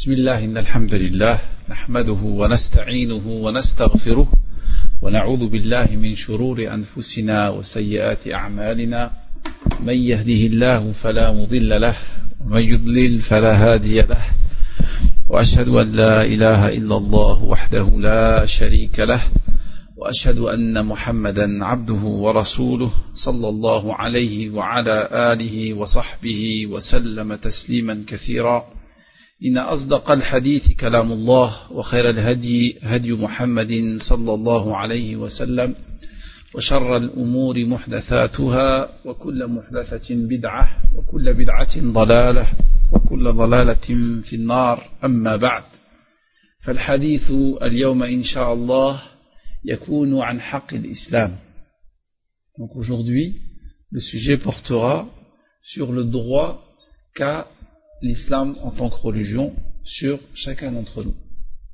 بسم الله إن الحمد لله نحمده ونستعينه ونستغفره ونعوذ بالله من شرور أنفسنا وسيئات أعمالنا من يهده الله فلا مضل له ومن يضلل فلا هادي له وأشهد أن لا إله إلا الله وحده لا شريك له وأشهد أن محمدا عبده ورسوله صلى الله عليه وعلى آله وصحبه وسلم تسليما كثيرا إن أصدق الحديث كلام الله وخير الهدي هدي محمد صلى الله عليه وسلم وشر الأمور محدثاتها وكل محدثة بدعة وكل بدعة ضلالة وكل ضلالة في النار أما بعد فالحديث اليوم إن شاء الله يكون عن حق الإسلام. Donc aujourd'hui le sujet portera sur le droit qu'a l'islam en tant que religion sur chacun d'entre nous.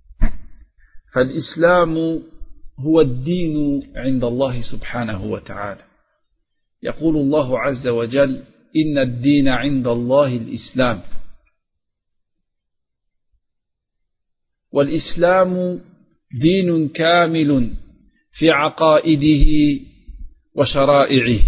فالإسلام هو الدين عند الله سبحانه وتعالى. يقول الله عز وجل إن الدين عند الله الإسلام. والإسلام دين كامل في عقائده وشرائعه،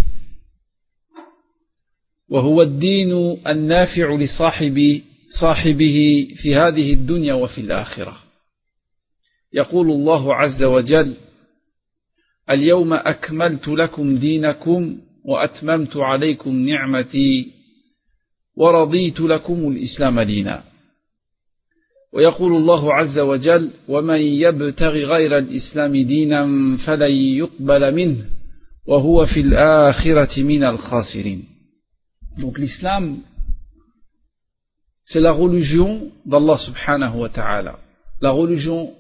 وهو الدين النافع لصاحبه في هذه الدنيا وفي الآخرة. يقول الله عز وجل اليوم أكملت لكم دينكم وأتممت عليكم نعمتي ورضيت لكم الإسلام دينا. ويقول الله عز وجل ومن يبتغ غير الإسلام دينا فلن يقبل منه وهو في الآخرة من الخاسرين. Donc l'islam, c'est la religion d'Allah subhanahu wa ta'ala. La religion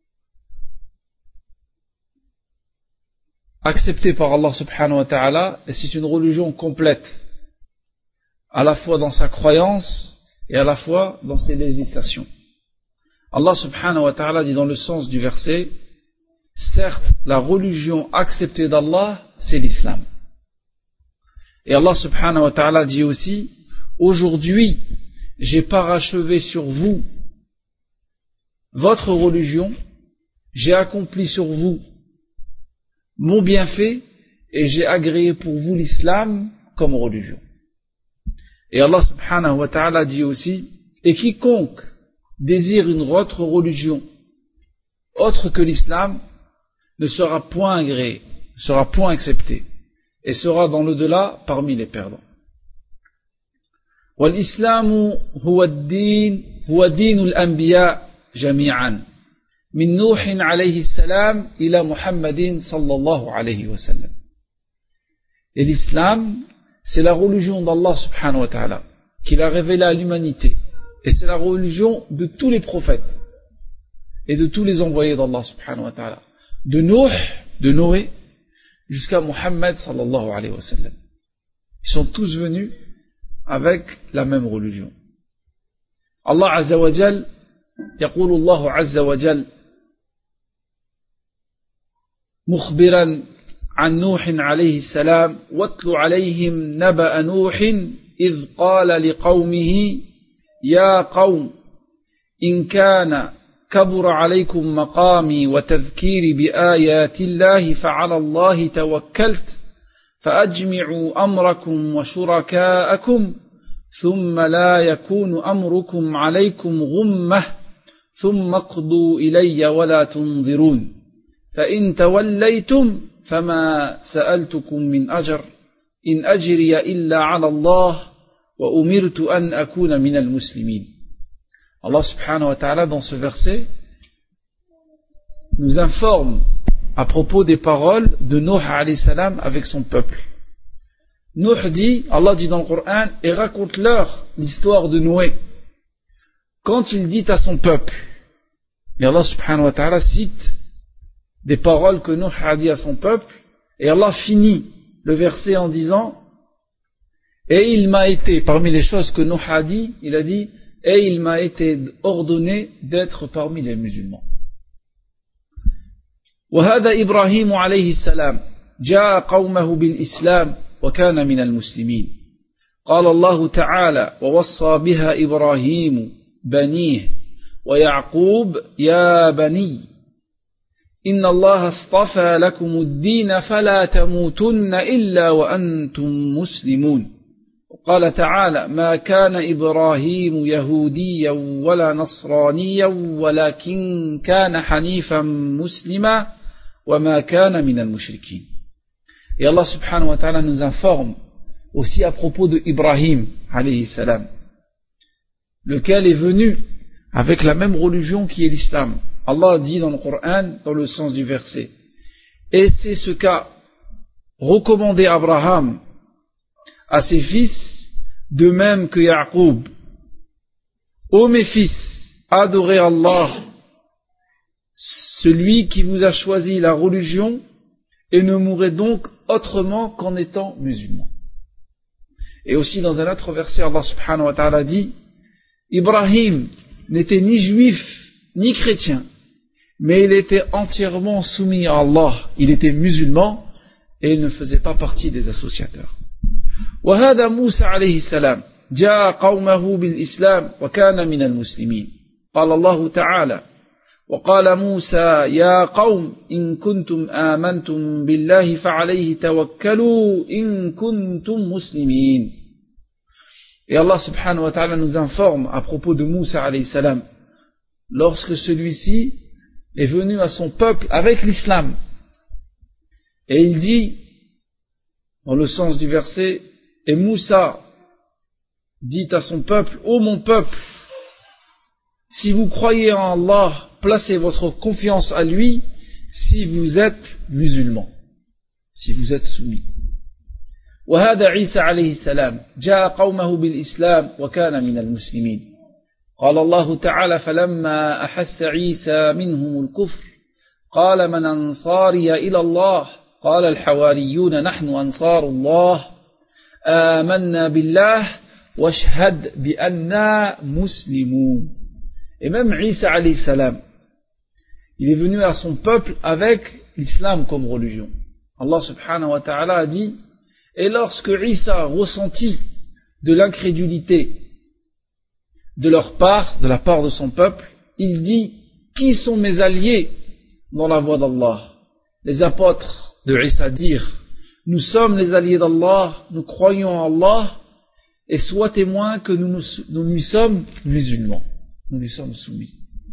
acceptée par Allah subhanahu wa ta'ala, et c'est une religion complète, à la fois dans sa croyance et à la fois dans ses législations. Allah subhanahu wa ta'ala dit dans le sens du verset, certes, la religion acceptée d'Allah, c'est l'islam. Et Allah subhanahu wa ta'ala dit aussi, aujourd'hui, j'ai parachevé sur vous votre religion, j'ai accompli sur vous mon bienfait et j'ai agréé pour vous l'islam comme religion. Et Allah subhanahu wa ta'ala dit aussi, et quiconque désire une autre religion autre que l'islam ne sera point agréé, ne sera point accepté et sera dans l'au-delà parmi les perdants. والإسلام هو دين الأنبياء جميعا من نوح عليه السلام إلى محمد صلى الله عليه وسلم. Et l'islam, c'est la religion d'Allah subhanahu wa ta'ala qu'il a révélée à l'humanité. Et c'est la religion de tous les prophètes et de tous les envoyés d'Allah subhanahu wa ta'ala. De Noé, jusqu'à Muhammad sallallahu alayhi wa sallam. Ils sont tous venus avec la même religion. Allah azza wa jal, يقول الله عز وجل مخبرا عن نوح عليه السلام واتل عليهم نبأ نوح إذ قال لقومه يا قوم إن كان كبر عليكم مقامي وتذكيري بآيات الله فعلى الله توكلت فأجمعوا أمركم وشركاءكم ثم لا يكون أمركم عليكم غمة ثم اقضوا إلي ولا تنظرون فإن توليتم فما سألتكم من أجر إن أجري إلا على الله وأمرت أن أكون من المسلمين. Allah subhanahu wa ta'ala dans ce verset nous informe à propos des paroles de Nuh alayhi salam avec son peuple. Nuh dit, Allah dit dans le Coran, et raconte-leur l'histoire de Noé quand il dit à son peuple. Et Allah subhanahu wa ta'ala cite des paroles que Nuh a dit à son peuple, et Allah finit le verset en disant, et il m'a été, parmi les choses que Nuh a dit, il a dit, et il m'a été ordonné d'être parmi les musulmans. وهذا إبراهيم عليه السلام جاء قومه بالإسلام وكان من المسلمين. قال الله تعالى ووصى بها إبراهيم بنيه ويعقوب يا بني إن الله اصطفى لكم الدين فلا تموتن إلا وأنتم مسلمون. وقال تعالى ما كان إبراهيم يهوديا ولا نصرانيا ولكن كان حنيفا مسلما وما كان من المشركين. Et Allah subhanahu wa ta'ala nous informe aussi à propos de Ibrahim alayhi salam, lequel est venu avec la même religion qui est l'islam. Allah dit dans le Coran, dans le sens du verset, et c'est ce qu'a recommandé Abraham à ses fils, de même que Yaqub. Ô mes fils, adorez Allah, celui qui vous a choisi la religion, et ne mourrez donc autrement qu'en étant musulmans. Et aussi dans un autre verset, Allah subhanahu wa ta'ala dit, Ibrahim n'était ni juif ni chrétien, mais il était entièrement soumis à Allah, il était musulman et il ne faisait pas partie des associateurs. وهذا موسى عليه السلام جاء قومه بالإسلام وكان من المسلمين. قال الله تعالى وقال موسى يا قوم إن كنتم آمنتم بالله فعليه توكلوا إن كنتم مسلمين. Et Allah subhanahu wa ta'ala nous informe à propos de Moussa alayhi salam, lorsque celui-ci est venu à son peuple avec l'islam, et il dit dans le sens du verset, et Moussa dit à son peuple, ô mon peuple, si vous croyez en Allah, placez votre confiance à lui si vous êtes musulmans, si vous êtes soumis. وهذا عيسى عليه السلام جاء قومه بالإسلام وكان من المسلمين. قال الله تعالى فلما أحس عيسى منهم الكفر قال من أنصاري إلى الله قال الحواريون نحن أنصار الله آمنا بالله واشهد بأننا مسلمون. Et même Isa alayhi salam, il est venu à son peuple avec l'islam comme religion. Allah subhanahu wa ta'ala a dit, et lorsque Isa ressentit de l'incrédulité de leur part, de la part de son peuple, il dit, qui sont mes alliés dans la voie d'Allah? Les apôtres de Isa dirent, nous sommes les alliés d'Allah, nous croyons en Allah, et sois témoin que nous lui sommes musulmans, nous lui sommes soumis.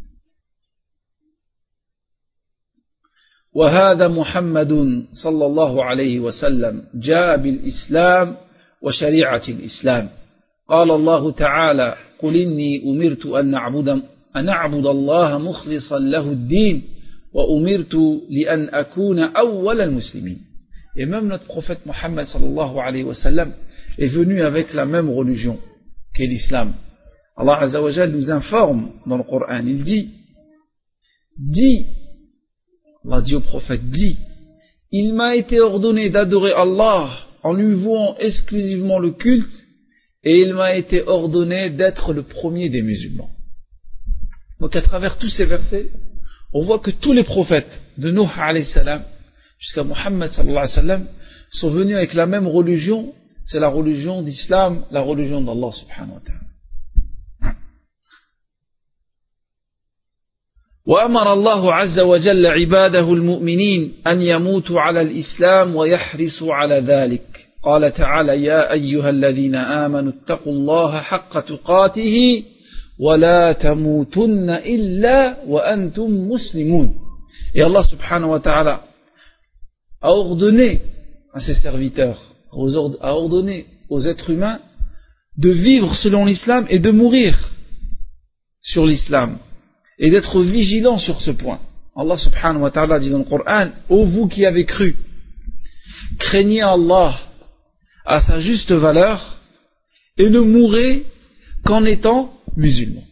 وهذا محمد صلى الله عليه وسلم جاء بالإسلام وشريعة الإسلام. قال الله تعالى قل إني أمرت أن أعبد الله مخلصا له الدين وأمرت لأن أكون أول المسلمين. Et même notre prophète Mohammed sallallahu alayhi wa sallam est venu avec la même religion qu'est l'islam. Allah azza wa jalla nous informe dans le Coran, il dit, Allah dit au prophète, dis, il m'a été ordonné d'adorer Allah en lui vouant exclusivement le culte, et il m'a été ordonné d'être le premier des musulmans. Donc à travers tous ces versets, on voit que tous les prophètes, de Nuh alayhi salam jusqu'à Muhammad sallallahu alayhi wa sallam, sont venus avec la même religion, c'est la religion d'Islam, la religion d'Allah subhanahu wa ta'ala. وأمر الله عز وجل عباده المؤمنين أن يموتوا على الإسلام ويحرصوا على ذلك. قال تعالى يا أيها الذين آمنوا اتقوا الله حق تقاته ولا تموتن إلا وأنتم مسلمون. Et Allah subhanahu wa ta'ala a ordonné à ses serviteurs, a ordonné aux êtres humains de vivre selon l'islam et de mourir sur l'islam, et d'être vigilants sur ce point. Allah subhanahu wa ta'ala dit dans le Coran, ô vous qui avez cru, craignez Allah à sa juste valeur et ne mourrez qu'en étant musulmans.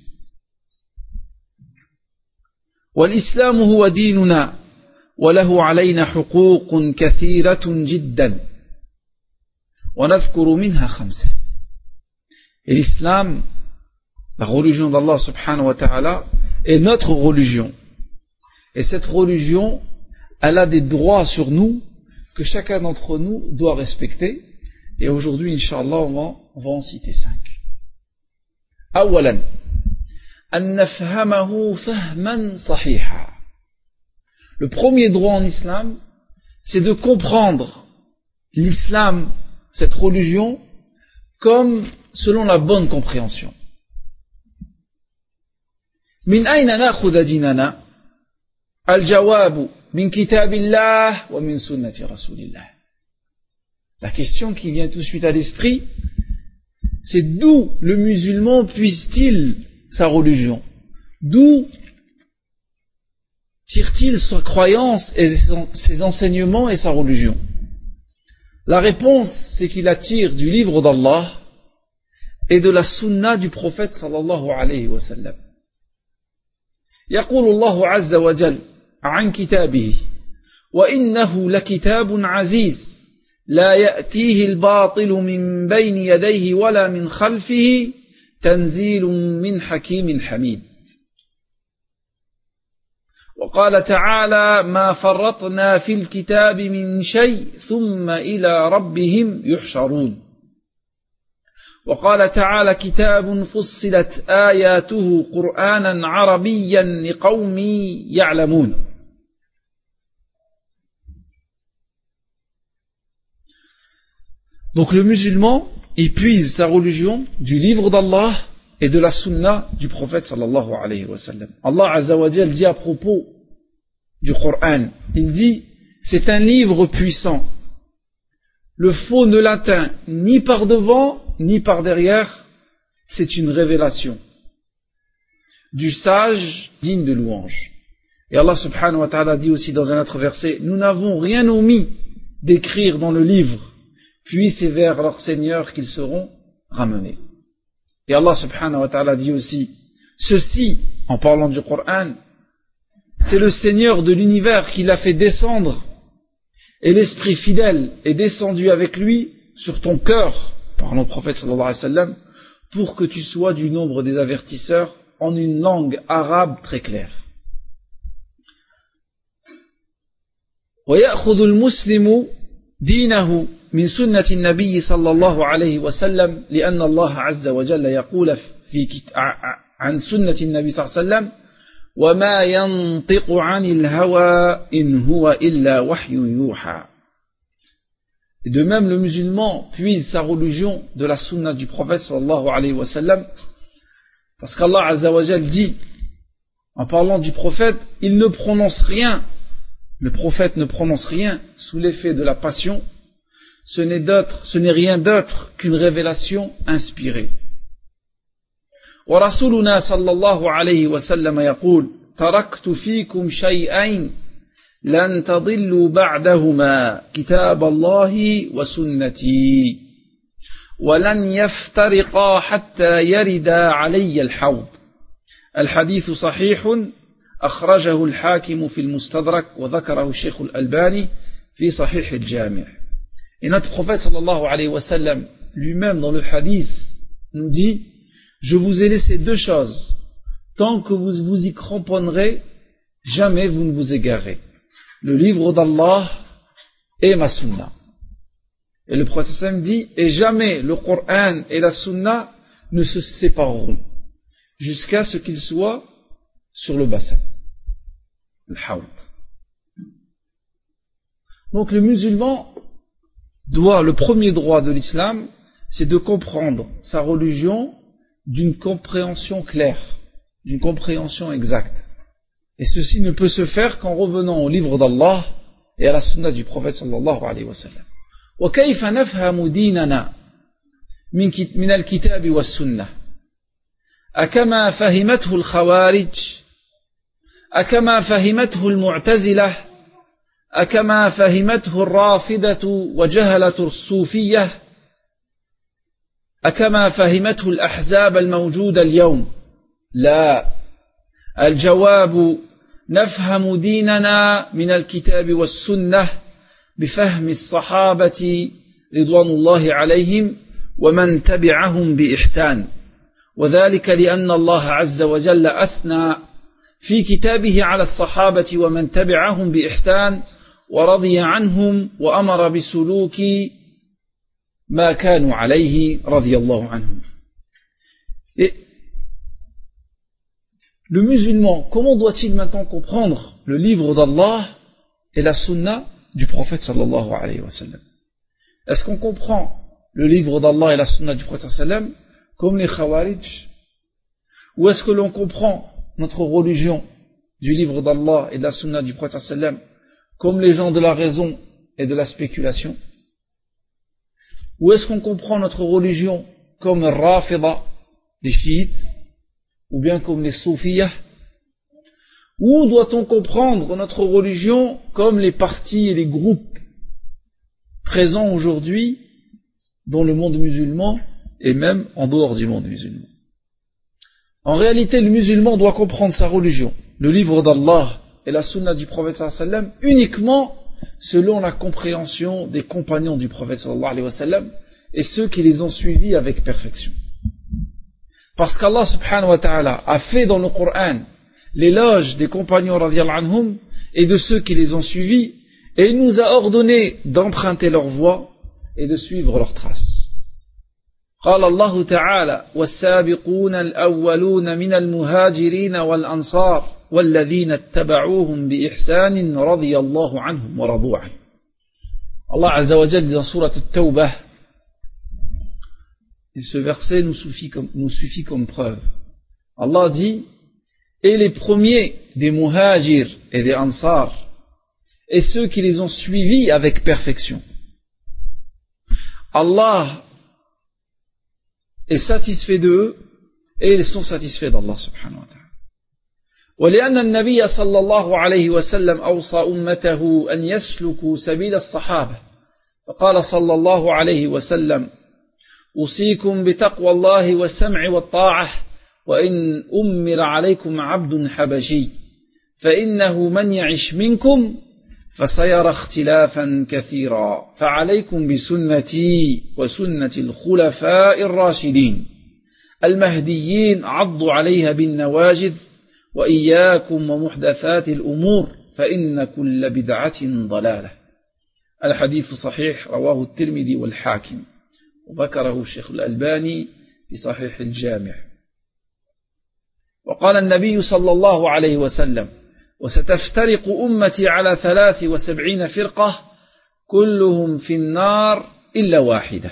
والإسلام هو ديننا وله علينا حقوق كثيرة جدا ونذكر منها خمسة. Et l'islam, la religion d'Allah subhanahu wa ta'ala, est notre religion. Et cette religion, elle a des droits sur nous que chacun d'entre nous doit respecter. Et aujourd'hui, Inch'Allah, on va en citer 5. أولا أن نفهمه فهما صحيحا. Le premier droit en islam, c'est de comprendre l'islam, cette religion, comme selon la bonne compréhension. من أين نأخذ ديننا؟ الجواب من كتاب الله ومن سنة رسول الله. La question qui vient tout de suite à l'esprit, c'est d'où le musulman puise-t-il sa religion? D'où tire-t-il sa croyance et ses enseignements et sa religion? La réponse, c'est qu'il la tire du livre d'Allah et de la sunna du prophète sallallahu alayhi wa sallam. يقول الله عز وجل عن كتابه وإنه لكتاب عزيز لا يأتيه الباطل من بين يديه ولا من خلفه تنزيل من حكيم حميد. وقال تعالى ما فرطنا في الكتاب من شيء ثم إلى ربهم يحشرون. وقال تعالى كتاب فصلت آياته قرآنا عربيا لقوم يعلمون. Donc le musulman, il puise sa religion du livre d'Allah et de la sunna du prophète sallallahu alayhi wa sallam. Allah azza wa jalla dit à propos du Coran, il dit, c'est un livre puissant. Le faux ne l'atteint ni par devant ni par derrière, c'est une révélation du sage digne de louange. Et Allah subhanahu wa ta'ala dit aussi dans un autre verset, nous n'avons rien omis d'écrire dans le livre, puis c'est vers leur Seigneur qu'ils seront ramenés. Et Allah subhanahu wa ta'ala dit aussi, ceci, en parlant du Coran, c'est le Seigneur de l'univers qui l'a fait descendre, et l'Esprit fidèle est descendu avec lui sur ton cœur, parlant au prophète sallallahu alayhi wa sallam, pour que tu sois du nombre des avertisseurs en une langue arabe très claire. ويأخذ المسلم دينه من سنة النبي صلى الله عليه وسلم لأن الله عز وجل يقول عن سنة النبي صلى الله عليه وسلم وما ينطق عن الهوى إن هو إلا وحي يوحى. Et de même, le musulman puise sa religion de la sunna du prophète sallallahu alayhi wa sallam, parce qu'Allah azza wa jal dit, en parlant du prophète, il ne prononce rien, le prophète ne prononce rien sous l'effet de la passion, ce n'est rien d'autre qu'une révélation inspirée. ورسولنا صلى الله عليه وسلم يقول تركت فيكم شيئين لن تضلوا بعدهما كتاب الله وسنتي ولن يفترقا حتى يردا علي الحوض. الحديث صحيح أخرجه الحاكم في المستدرك وذكره الشيخ الألباني في صحيح الجامع. Et notre prophète sallallahu alayhi wa sallam lui-même dans le hadith nous dit, je vous ai laissé deux choses, tant que vous vous y cramponnerez, jamais vous ne vous égarez. Le livre d'Allah et ma sunna. Et le prophète sallam dit, et jamais le Coran et la sunna ne se sépareront, jusqu'à ce qu'ils soient sur le bassin, le hawd. Donc le musulman doit, le premier droit de l'islam, c'est de comprendre sa religion d'une compréhension claire, d'une compréhension exacte. Et ceci ne peut se faire qu'en revenant au livre d'Allah et à la sunna du prophète sallallahu alayhi wa sallam. وكيف نفهم ديننا من الكتاب والسنة؟ أكما فهمته الخوارج؟ أكما فهمته المعتزلة؟ أكما فهمته الرافضة وجهلة الصوفية؟ أكما فهمته الأحزاب الموجودة اليوم؟ لا. الجواب نفهم ديننا من الكتاب والسنة بفهم الصحابة رضوان الله عليهم ومن تبعهم بإحسان، وذلك لأن الله عز وجل أثنى في كتابه على الصحابة ومن تبعهم بإحسان ورضي عنهم وأمر بسلوك ما كانوا عليه رضي الله عنهم. Et le musulman, comment doit-il maintenant comprendre le livre d'Allah et la sunna du prophète sallallahu alayhi wa sallam? Est-ce qu'on comprend le livre d'Allah et la sunna du prophète sallallahu alayhi wa sallam comme les Khawarij? Ou est-ce que l'on comprend notre religion du livre d'Allah et de la sunna du prophète sallallahu alayhi wa sallam comme les gens de la raison et de la spéculation? Ou est-ce qu'on comprend notre religion comme les Rafida, les chiites, ou bien comme les soufiyas? Ou doit-on comprendre notre religion comme les partis et les groupes présents aujourd'hui dans le monde musulman et même en dehors du monde musulman? En réalité, le musulman doit comprendre sa religion, le livre d'Allah et la sunna du prophète sallallahu alayhi wa sallam, uniquement selon la compréhension des compagnons du prophète sallallahu alayhi wa sallam et ceux qui les ont suivis avec perfection. Parce qu'Allah subhanahu wa ta'ala a fait dans le Coran l'éloge des compagnons radiyallahu anhum et de ceux qui les ont suivis, et il nous a ordonné d'emprunter leur voie et de suivre leurs traces. قال الله تعالى والسابقون الأولون من المهاجرين والأنصار والذين اتبعوهم بإحسان رضي الله عنهم ورضوا عنه. Allah Azza wa Jalla dit dans Sourate At-Tawbah, et ce verset nous suffit comme preuve. Allah dit, et les premiers des muhajirs et des ansar, et ceux qui les ont suivis avec perfection. Allah est satisfait d'eux et ils sont satisfaits d'Allah subhanahu wa ta'ala. ولأن النبي صلى الله عليه وسلم أوصى أمته أن يسلكوا سبيل الصحابة فقال صلى الله عليه وسلم أوصيكم بتقوى الله والسمع والطاعة وإن أمر عليكم عبد حبشي فإنه من يعش منكم فسيرى اختلافا كثيرا فعليكم بسنتي وسنة الخلفاء الراشدين المهديين عضوا عليها بالنواجذ وإياكم ومحدثات الأمور فإن كل بدعة ضلالة. الحديث صحيح رواه الترمذي والحاكم وذكره الشيخ الألباني في صحيح الجامع. وقال النبي صلى الله عليه وسلم وستفترق أمتي على 73 فرقة كلهم في النار إلا واحدة.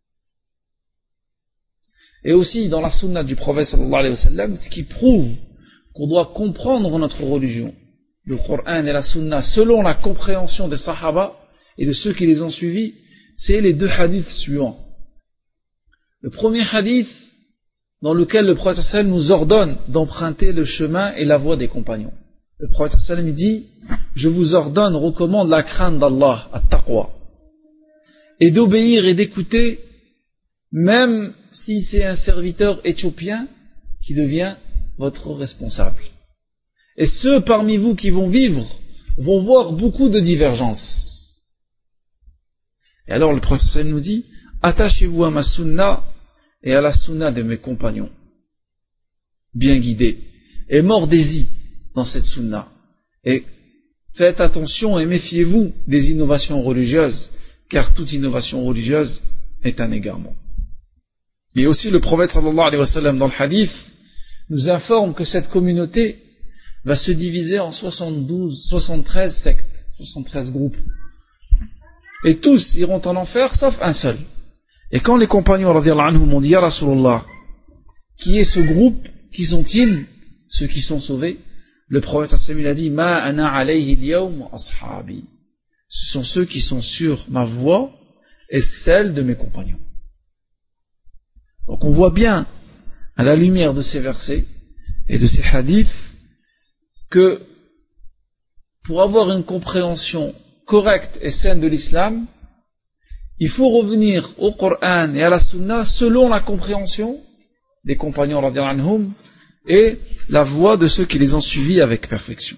Et aussi dans la sunna du prophète sallallahu alayhi wa sallam, ce qui prouve qu'on doit comprendre notre religion, le Coran et la sunna, selon la compréhension des sahaba et de ceux qui les ont suivis, c'est les deux hadiths suivants. Le premier hadith, dans lequel le prophète sallallahu alayhi wa sallam nous ordonne d'emprunter le chemin et la voie des compagnons. Le prophète sallallahu alayhi wa sallam dit, je vous ordonne, recommande la crainte d'Allah, at-taqwa, et d'obéir et d'écouter, même si c'est un serviteur éthiopien qui devient votre responsable. Et ceux parmi vous qui vont vivre vont voir beaucoup de divergences. Et alors le prophète sallallahu alayhi wa sallam nous dit, attachez-vous à ma sunna et à la sunna de mes compagnons, bien guidés, et mordez-y dans cette sunna, et faites attention et méfiez-vous des innovations religieuses, car toute innovation religieuse est un égarement. Et aussi le prophète sallallahu alayhi wa sallam dans le hadith nous informe que cette communauté va se diviser en 73 sectes, 73 groupes. Et tous iront en enfer sauf un seul. Et quand les compagnons radiyallahu anhum ont dit, Ya Rasulallah, qui est ce groupe? Qui sont-ils, ceux qui sont sauvés? Le prophète sallallahu alayhi wa sallam a dit, Ma ana alayhi al-yawm ashabi. Ce sont ceux qui sont sur ma voie et celle de mes compagnons. Donc on voit bien, à la lumière de ces versets et de ces hadiths, que pour avoir une compréhension correcte et saine de l'islam, il faut revenir au Coran et à la Sunna selon la compréhension des compagnons radiyallahu anhum et la voie de ceux qui les ont suivis avec perfection.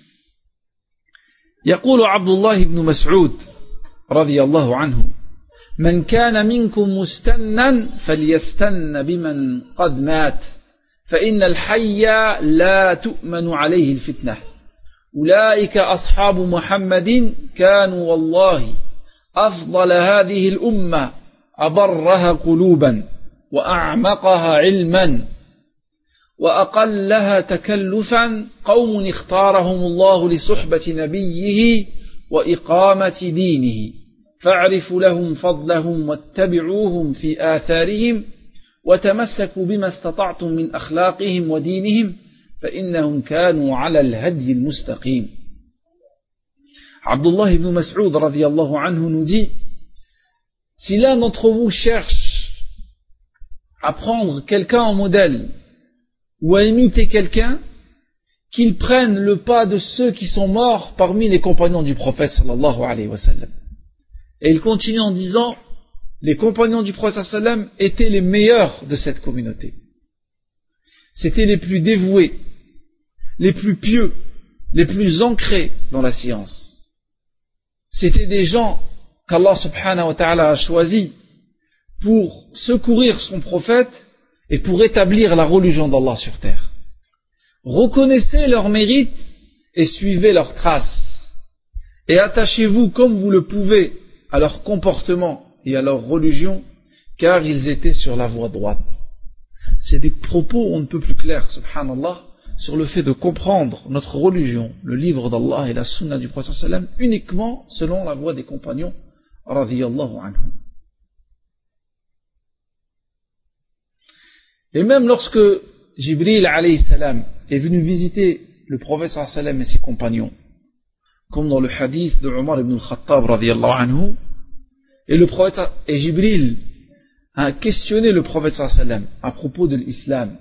يقول عبد الله بن مسعود رضي الله عنه من كان منكم مستنا فليستن بمن قد مات فإن الحي لا تؤمن عليه الفتنة أولئك أصحاب محمد كانوا والله أفضل هذه الأمة أبرها قلوبا وأعمقها علما وأقلها تكلفا قوم اختارهم الله لصحبة نبيه وإقامة دينه فاعرفوا لهم فضلهم واتبعوهم في آثارهم وتمسكوا بما استطعتم من أخلاقهم ودينهم فإنهم كانوا على الهدي المستقيم. Abdullah ibn Mas'ud radiyallahu anhu nous dit: si l'un d'entre vous cherche à prendre quelqu'un en modèle ou à imiter quelqu'un, qu'il prenne le pas de ceux qui sont morts parmi les compagnons du prophète sallallahu alayhi wa sallam. Et il continue en disant: les compagnons du prophète sallallahu alayhi wa sallam étaient les meilleurs de cette communauté. C'étaient les plus dévoués, les plus pieux, les plus ancrés dans la science. C'était des gens qu'Allah subhanahu wa ta'ala a choisis pour secourir son prophète et pour établir la religion d'Allah sur terre. Reconnaissez leurs mérites et suivez leurs traces. Et attachez-vous comme vous le pouvez à leur comportement et à leur religion, car ils étaient sur la voie droite. C'est des propos on ne peut plus clairs, subhanallah, sur le fait de comprendre notre religion, le livre d'Allah et la sunna du prophète sallam uniquement selon la voie des compagnons radiyallahu anhum. Et même lorsque Jibril alayhi salam est venu visiter le prophète sallam et ses compagnons, comme dans le hadith de Omar ibn al-Khattab radiyallahu anhu, et le prophète et Jibril a questionné le prophète sallam à propos de l'islam,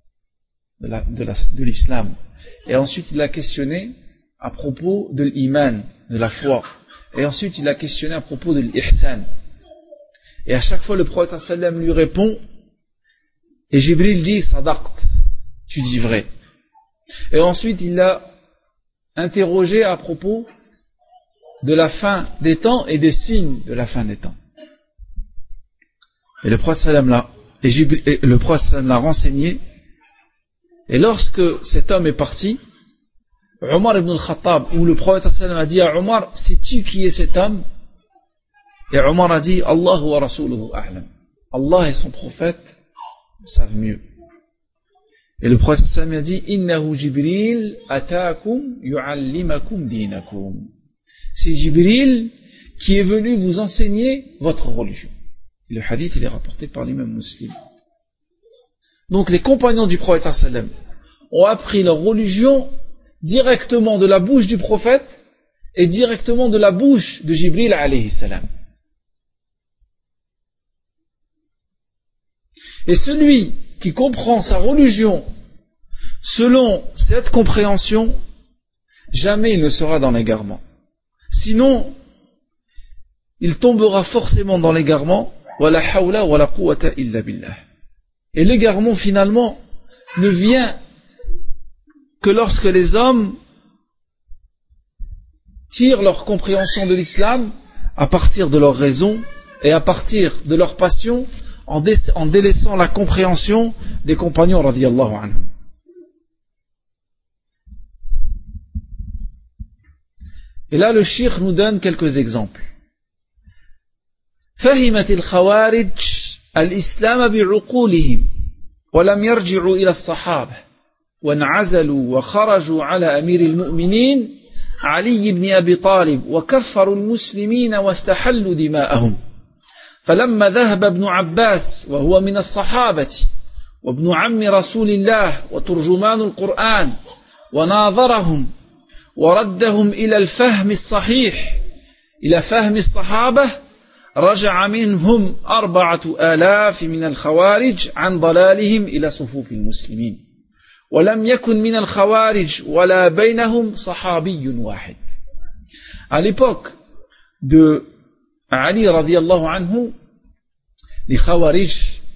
de l'islam, et ensuite il l'a questionné à propos de l'iman, de la foi, et ensuite il l'a questionné à propos de l'ihsan, et à chaque fois le prophète sallam lui répond, et Jibril dit sadaqt, tu dis vrai, et ensuite il l'a interrogé à propos de la fin des temps et des signes de la fin des temps, et le prophète sallam l'a renseigné. Et lorsque cet homme est parti, Omar ibn al-Khattab, où le prophète sallam a dit à Omar: sais-tu qui est cet homme? Et Omar a dit: Allah wa rasuluhu a'lam. Allah et son prophète savent mieux. Et le prophète sallam a dit: Innahu Jibril ataakum yu'allimakum dinakum. C'est Jibril qui est venu vous enseigner votre religion. Et le hadith il est rapporté par l'imam Muslim. Donc les compagnons du prophète sallam ont appris leur religion directement de la bouche du prophète et directement de la bouche de Jibril alayhi salam. Et celui qui comprend sa religion selon cette compréhension, jamais il ne sera dans l'égarement. Sinon, il tombera forcément dans l'égarement. Wala hawla wala quwwata illa billah. Et l'égarement finalement ne vient que lorsque les hommes tirent leur compréhension de l'islam à partir de leur raison et à partir de leur passion en délaissant la compréhension des compagnons radiyallahu anhum. Et là le cheikh nous donne quelques exemples. فهمت الخوارج الإسلام بعقولهم ولم يرجعوا إلى الصحابة وانعزلوا وخرجوا على أمير المؤمنين علي بن أبي طالب وكفروا المسلمين واستحلوا دماءهم فلما ذهب ابن عباس وهو من الصحابة وابن عم رسول الله وترجمان القرآن وناظرهم وردهم إلى الفهم الصحيح إلى فهم الصحابة رجع منهم 4,000 من الخوارج عن ضلالهم إلى صفوف المسلمين ولم يكن من الخوارج ولا بينهم صحابي واحد. À l'époque de Ali radiyallahu anhu, les Khawarij,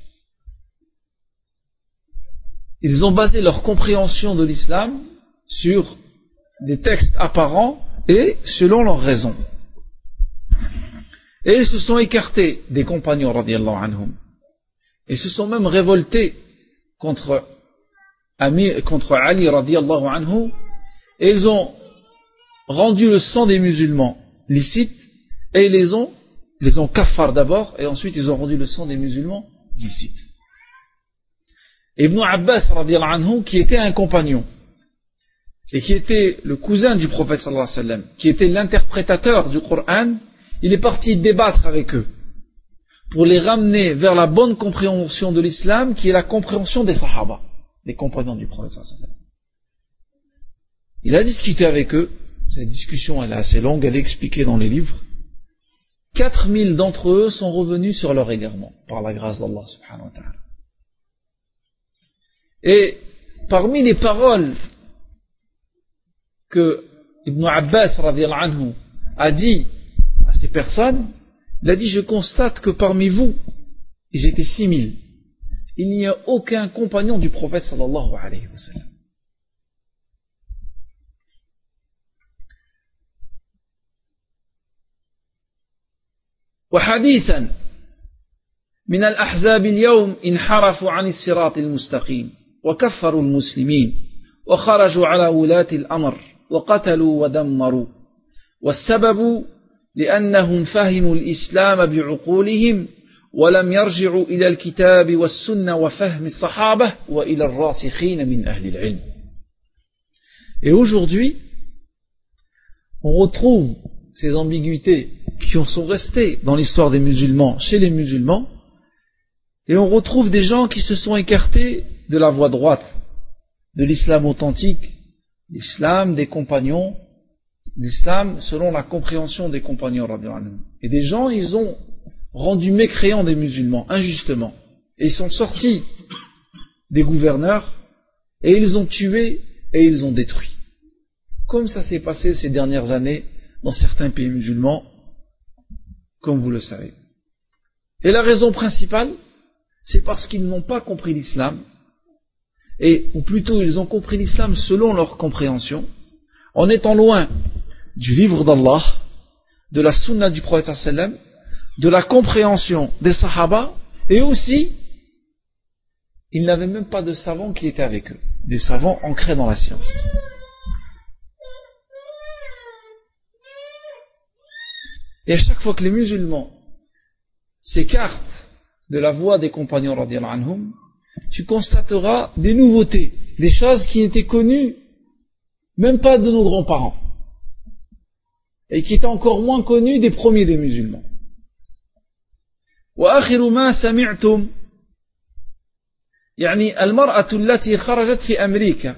ils ont basé leur compréhension de l'islam sur des textes apparents et selon leurs raisons. Et ils se sont écartés des compagnons radiyallahu anhum. Ils se sont même révoltés contre Ali radiyallahu anhu, et ils ont rendu le sang des musulmans licite, et ils les ont kaffar d'abord, et ensuite ils ont rendu le sang des musulmans licite. Ibn Abbas radiyallahu anhu, qui était un compagnon et qui était le cousin du prophète sallallahu alayhi wa sallam, qui était l'interprétateur du Coran, il est parti débattre avec eux pour les ramener vers la bonne compréhension de l'islam, qui est la compréhension des sahaba, des compagnons du prophète sallallahu alayhi wa sallam. Il a discuté avec eux. Cette discussion, elle est assez longue, elle est expliquée dans les livres. 4000 d'entre eux sont revenus sur leur égarement, par la grâce d'Allah subhanahu wa ta'ala. Et parmi les paroles que Ibn Abbas radiyallahu anhu a dit à ces personnes, il a dit: je constate que parmi vous, ils étaient 6000, il n'y a aucun compagnon du prophète sallallahu alayhi wa sallam. وحديثا من الأحزاب اليوم انحرفوا عن الصراط المستقيم وكفروا المسلمين وخرجوا على ولاة الأمر وقتلوا ودمروا، والسبب لأنهم فهموا الإسلام بعقولهم ولم يرجعوا إلى الكتاب والسنة وفهم الصحابة وإلى الراسخين من أهل العلم. Et aujourd'hui, on retrouve ces ambiguïtés qui sont restées dans l'histoire des musulmans, chez les musulmans, et on retrouve des gens qui se sont écartés de la voie droite, de l'islam authentique, l'islam des compagnons, l'islam selon la compréhension des compagnons radiyallahu anhum. Et des gens, ils ont rendu mécréants des musulmans, injustement, et ils sont sortis des gouverneurs, et ils ont tué et ils ont détruit, comme ça s'est passé ces dernières années dans certains pays musulmans, comme vous le savez. Et la raison principale, c'est parce qu'ils n'ont pas compris l'islam, ou plutôt ils ont compris l'islam selon leur compréhension, en étant loin du livre d'Allah, de la sunna du prophète sallam, de la compréhension des sahaba, et aussi, ils n'avaient même pas de savants qui étaient avec eux, des savants ancrés dans la science. Et à chaque fois que les musulmans s'écartent de la voie des compagnons radiyallahu anhum, tu constateras des nouveautés, des choses qui étaient connues même pas de nos grands-parents, et qui étaient encore moins connues des premiers des musulmans. وآخر ما سمعتم يعني المرأة التي خرجت في أمريكا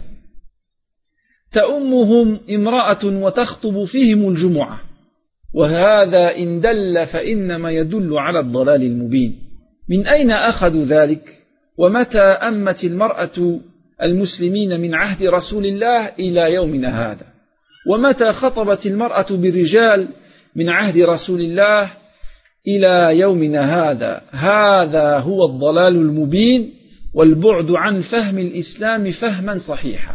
تأمهم امرأة وتخطب فيهم الجمعة، وهذا إن دل فإنما يدل على الضلال المبين. من أين أخذوا ذلك؟ ومتى أمت المرأة المسلمين من عهد رسول الله إلى يومنا هذا؟ ومتى خطبت المرأة بالرجال من عهد رسول الله إلى يومنا هذا؟ هذا هو الضلال المبين والبعد عن فهم الإسلام فهما صحيحا.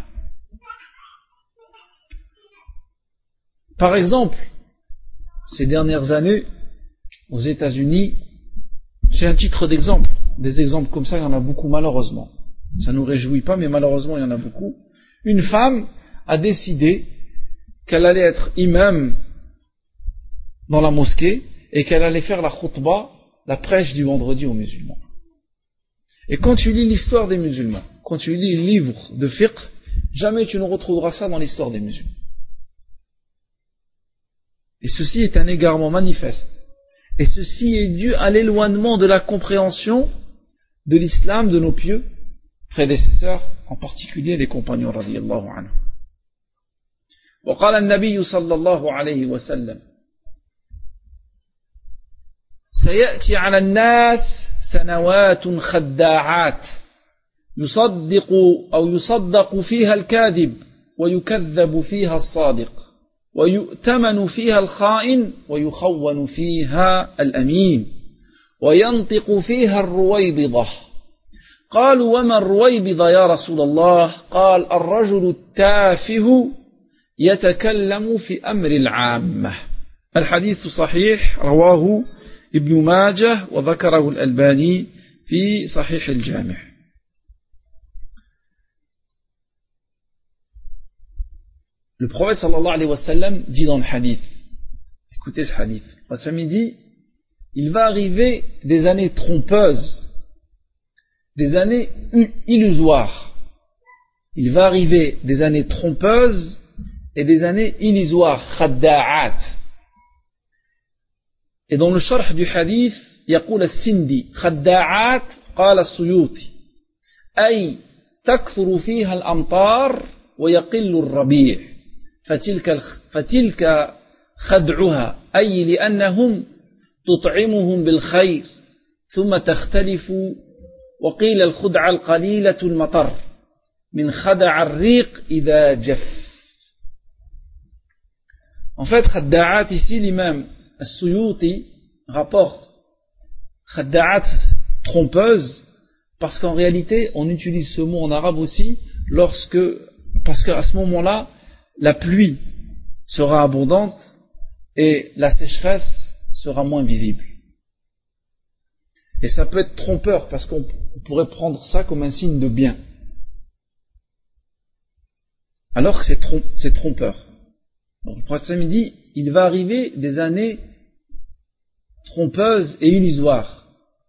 Par exemple, ces dernières années, aux États-Unis, c'est un titre d'exemple. Des exemples comme ça, il y en a beaucoup, malheureusement. Ça ne nous réjouit pas, mais malheureusement, il y en a beaucoup. Une femme a décidé qu'elle allait être imam dans la mosquée et qu'elle allait faire la khutbah, la prêche du vendredi aux musulmans. Et quand tu lis l'histoire des musulmans, quand tu lis les livres de fiqh, jamais tu ne retrouveras ça dans l'histoire des musulmans. Et ceci est un égarement manifeste. Et ceci est dû à l'éloignement de la compréhension de l'islam de nos pieux prédécesseurs, en particulier les compagnons radiyallahu anhu. وقال النبي صلى الله عليه وسلم: سيأتي على الناس سنوات خداعات يصدق فيها الكاذب ويكذب فيها الصادق ويؤتمن فيها الخائن ويخون فيها الأمين وينطق فيها الرويبضة. قالوا: وما الرويبضة يا رسول الله؟ قال: الرجل التافه يتكلم في أمر العامة. الحديث صحيح، رواه ابن ماجه وذكره الألباني في صحيح الجامع. Le prophète sallallahu alayhi wa sallam dit dans le hadith, écoutez ce hadith, il dit: il va arriver des années trompeuses, des années illusoires. Il va arriver des années trompeuses et des années illusoires, khadda'at. Et dans le sharh du hadith, يقول السندي خداعات قال السيوطي أي تكثر فيها الأمطار ويقل الربيع فتلك خدعها أي لأنهم تطعمهم بالخير ثم تختلف وقيل الخدعة القليلة المطر من خدع الريق إذا جف. En fait, Khadda'at, ici, l'imam As-Suyuti rapporte Khadda'at, trompeuse, parce qu'en réalité, on utilise ce mot en arabe aussi parce qu'à ce moment-là, la pluie sera abondante et la sécheresse sera moins visible. Et ça peut être trompeur parce qu'on pourrait prendre ça comme un signe de bien. Alors que c'est trompeur. Donc le prophète dit, il va arriver des années trompeuses et illusoires.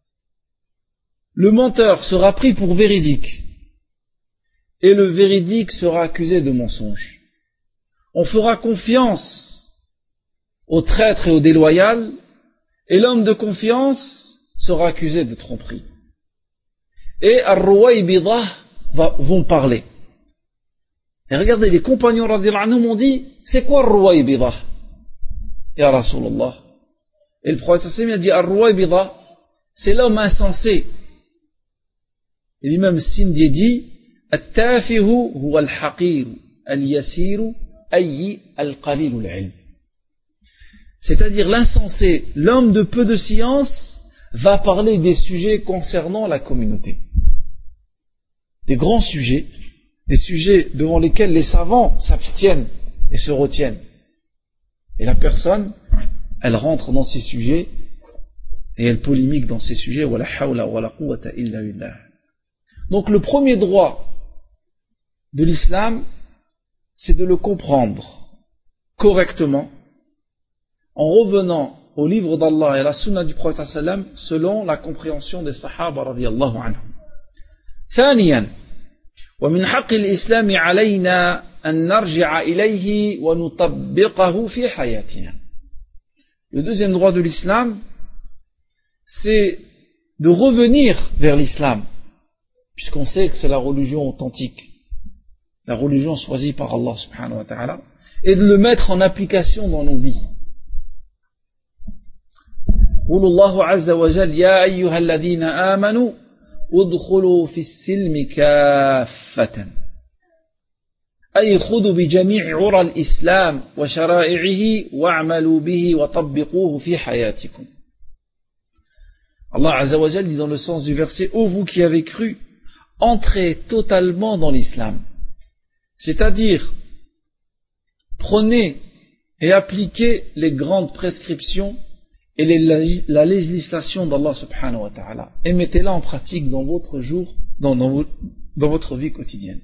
Le menteur sera pris pour véridique et le véridique sera accusé de mensonge. On fera confiance au traître et au déloyal et l'homme de confiance sera accusé de tromperie. Et Ar-Ruwaybidah vont parler. Et regardez, les compagnons radhiyallahu anhum ont dit, c'est quoi Ar-Ruwaybidah? Ya Rasulallah. Et le prophète sallallahu alayhi wa sallam a dit, Ar-Ruwaybidah, c'est l'homme insensé. Et l'imam Sindi dit, At-tafihu huwa al-haqiru, al-yasiru, ayyi al-qalilu al-ilm. C'est-à-dire l'insensé, l'homme de peu de science, va parler des sujets concernant la communauté. Des grands sujets, des sujets devant lesquels les savants s'abstiennent et se retiennent. Et la personne, elle rentre dans ces sujets et elle polémique dans ces sujets. Wala hawla wala quwwata illa billah. Donc le premier droit de l'islam, c'est de le comprendre correctement en revenant au livre d'Allah et à la sunna du prophète sallam selon la compréhension des sahaba radiyallahu anhum. ثانيا ومن حق الإسلام علينا أن نرجع إليه ونطبقه في حياتنا. Le deuxième droit de l'islam, c'est de revenir vers l'islam, puisqu'on sait que c'est la religion authentique, la religion choisie par Allah subhanahu wa ta'ala, et de le mettre en application dans nos vies. قول الله عز وجل يا أيها الذين آمنوا ادخلوا في السلم كافة أي خذوا بجميع عرى الإسلام وشرائعه واعملوا به وطبقوه في حياتكم. Allah Azza wa Jal dit dans le sens du verset, ô vous qui avez cru, entrez totalement dans l'islam. C'est-à-dire, prenez et appliquez les grandes prescriptions et la législation d'Allah subhanahu wa ta'ala, et mettez-la en pratique dans votre jour, dans votre vie quotidienne.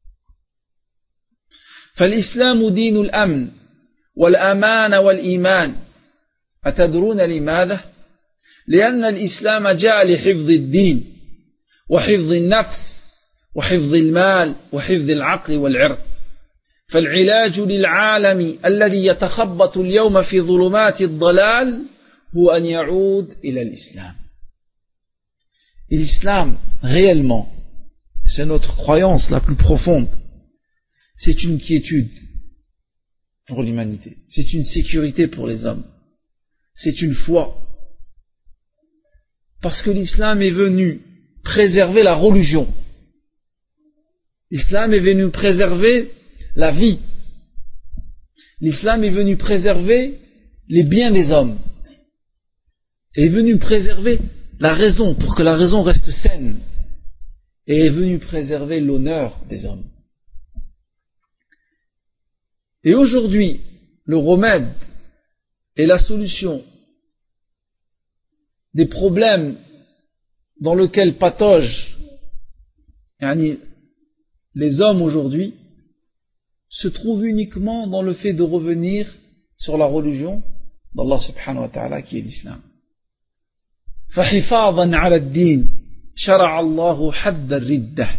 فالإسلام دين الأمن والأمان والإيمان. أتدرون لماذا؟ لأن الإسلام جاء لحفظ الدين وحفظ النفس وحفظ المال وحفظ العقل والعرض. فالعلاج للعالم الذي يتخبط اليوم في ظلمات الضلال هو أن يعود إلى الإسلام. Et l'islam, réellement, c'est notre croyance la plus profonde. C'est une quiétude pour l'humanité. C'est une sécurité pour les hommes. C'est une foi. Parce que l'islam est venu préserver la religion. L'islam est venu préserver la vie. L'islam est venu préserver les biens des hommes. Et est venu préserver la raison, pour que la raison reste saine. Et est venu préserver l'honneur des hommes. Et aujourd'hui, le remède et la solution des problèmes dans lesquels patogent les hommes aujourd'hui se trouve uniquement dans le fait de revenir sur la religion d'Allah subhanahu wa ta'ala qui est l'islam. فحفاظا على الدين شرع الله حد الردة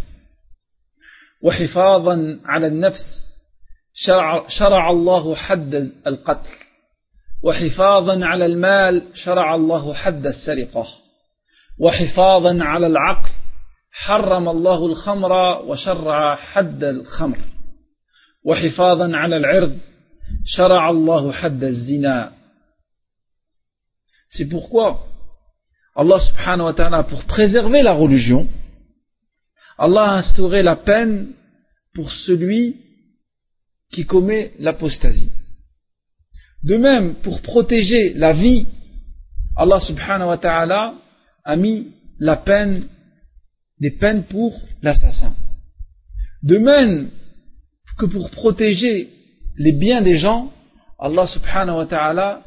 وحفاظا على النفس شرع الله حد القتل وحفاظا على المال شرع الله حد السرقة وحفاظا على العقل حرم الله الخمر وشرع حد الخمر وحفاظا على العرض شرع الله حد الزنا. C'est pourquoi Allah subhanahu wa ta'ala, pour préserver la religion, Allah a instauré la peine pour celui qui commet l'apostasie. De même, pour protéger la vie, Allah subhanahu wa ta'ala a mis des peines pour l'assassin. De même que pour protéger les biens des gens, Allah subhanahu wa ta'ala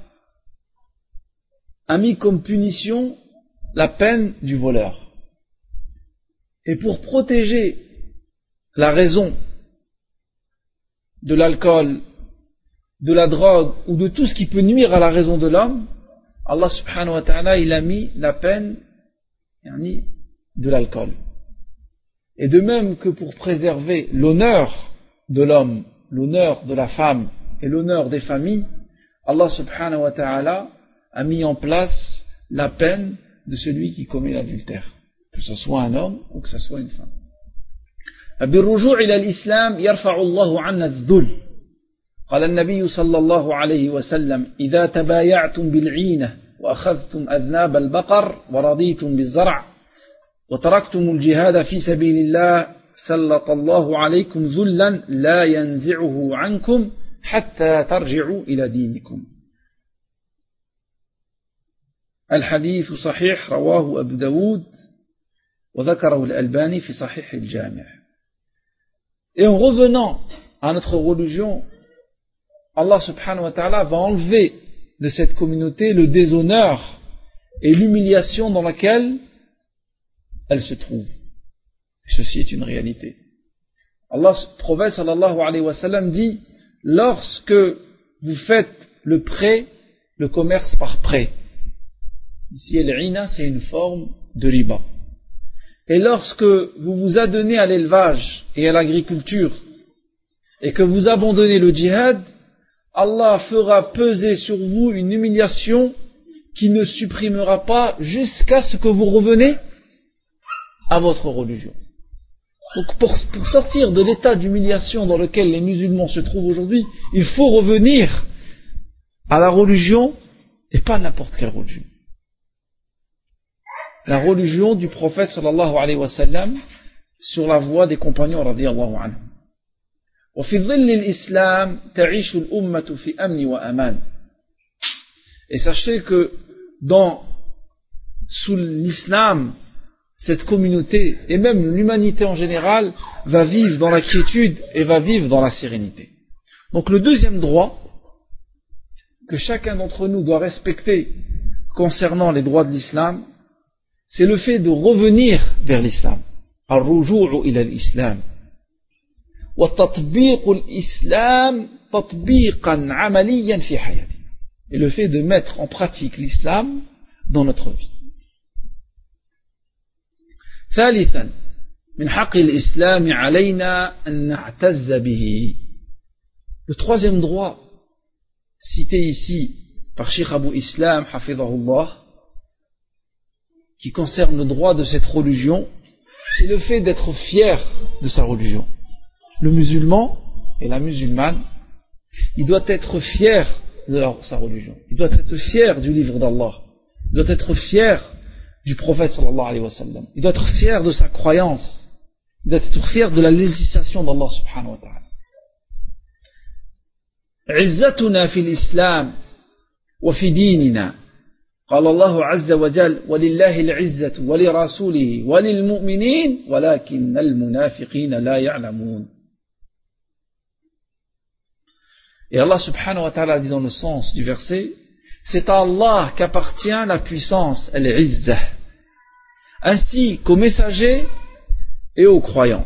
a mis comme punition la peine du voleur. Et pour protéger la raison de l'alcool, de la drogue ou de tout ce qui peut nuire à la raison de l'homme, Allah subhanahu wa ta'ala il a mis la peine de l'alcool. Et de même que pour préserver l'honneur de l'homme, l'honneur de la femme et l'honneur des familles, Allah subhanahu wa ta'ala a mis en place la peine de celui qui commet l'adultère, que ce soit un homme ou que ce soit une femme. بالرجوع إلى الإسلام يرفع الله عنا الذل. قال النبي صلى الله عليه وسلم: إذا تبايعتم بالعينة وأخذتم أذناب البقر ورضيتم بالزرع وتركتم الجهاد في سبيل الله سلط الله عليكم ذلا لا ينزعه عنكم حتى ترجعوا إلى دينكم. الحديث صحيح رواه أبو داود وذكره الألباني في صحيح الجامع. Et en revenant à notre religion, Allah subhanahu wa ta'ala va enlever de cette communauté le déshonneur et l'humiliation dans laquelle elle se trouve. Ceci est une réalité. Allah, le prophète sallallahu alayhi wa sallam dit: lorsque vous faites le prêt, le commerce par prêt, ici al-ina c'est une forme de riba, et lorsque vous vous adonnez à l'élevage et à l'agriculture et que vous abandonnez le djihad, Allah fera peser sur vous une humiliation qui ne supprimera pas jusqu'à ce que vous reveniez à votre religion. Donc pour sortir de l'état d'humiliation dans lequel les musulmans se trouvent aujourd'hui, il faut revenir à la religion et pas n'importe quelle religion. La religion du prophète sallallahu alayhi wa sallam sur la voie des compagnons radiyallahu anhum. وفي ظل الإسلام تعيش الأمة في أمن وأمان. Et sachez que sous l'islam, cette communauté et même l'humanité en général va vivre dans la quiétude et va vivre dans la sérénité. Donc le deuxième droit que chacun d'entre nous doit respecter concernant les droits de l'islam, c'est le fait de revenir vers l'islam. Ar-ruju'u ila al-islam. Wa tatbiq al-islam tatbiqan 'amaliyan fi hayatina. Et le fait de mettre en pratique l'islam dans notre vie. ثالثا من حق الإسلام علينا أن نعتز به. Le troisième droit cité ici par Cheikh Abou Islam hafidhahullah, qui concerne le droit de cette religion, c'est le fait d'être fier de sa religion. Le musulman et la musulmane, il doit être fier de sa religion. Il doit être fier du livre d'Allah. Il doit être fier du prophète sallallahu alayhi wa sallam. Il doit être fier de sa croyance. Il doit être fier de la législation d'Allah subhanahu wa ta'ala. عزتنا في الإسلام وفي ديننا. قال الله عز وجل: ولله العزة ولرسوله وللمؤمنين ولكن المنافقين لا يعلمون. Et Allah subhanahu wa ta'ala dit dans le sens du verset: c'est à Allah qu'appartient la puissance, al-izzah, ainsi qu'aux messagers et aux croyants.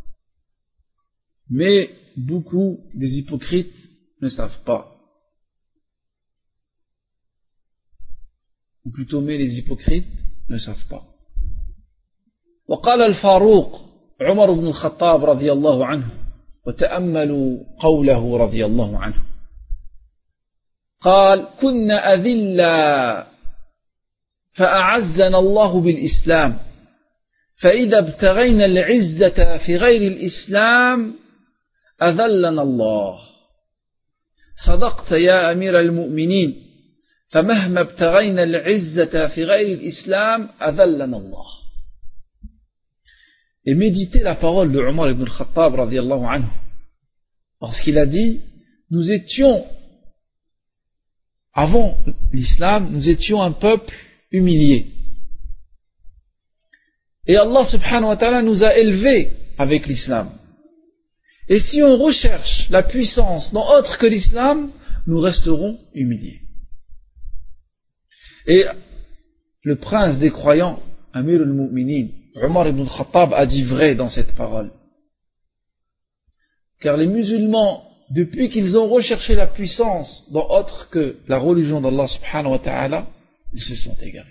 Mais beaucoup des hypocrites ne savent pas. Ou plutôt, mais les hypocrites ne savent pas. وقال الفاروق عمر بن الخطاب رضي الله عنه وتأملوا قوله رضي الله عنه قال كنا أذلا فأعزنا الله بالإسلام فإذا ابتغينا العزة في غير الإسلام أذلنا الله صدقت يا أمير المؤمنين فمهما ابتغينا العزة في غير الإسلام أذلنا الله. Et méditez la parole de Omar ibn al-Khattab radiyallahu anhu, parce qu'il a dit nous étions avant l'islam, nous étions un peuple humilié et Allah subhanahu wa ta'ala nous a élevés avec l'islam. Et si on recherche la puissance dans autre que l'islam, nous resterons humiliés. Et le prince des croyants, Amir al-Mu'minin, Omar ibn al-Khattab, a dit vrai dans cette parole. Car les musulmans, depuis qu'ils ont recherché la puissance dans autre que la religion d'Allah subhanahu wa ta'ala, ils se sont égarés.